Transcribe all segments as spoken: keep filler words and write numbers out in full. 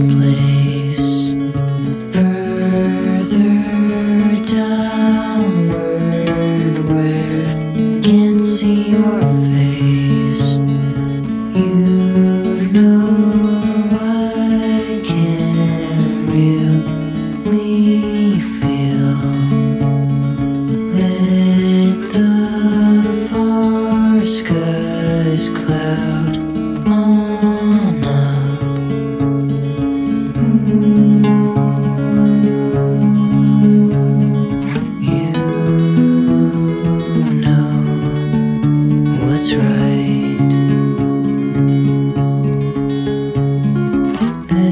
place, further downward where can't see your face. You know I can really feel. Let the far skies cloud on up. Ooh, you know what's right. The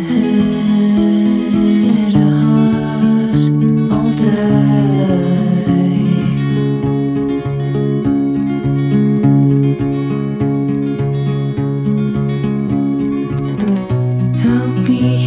head of us all die. Help me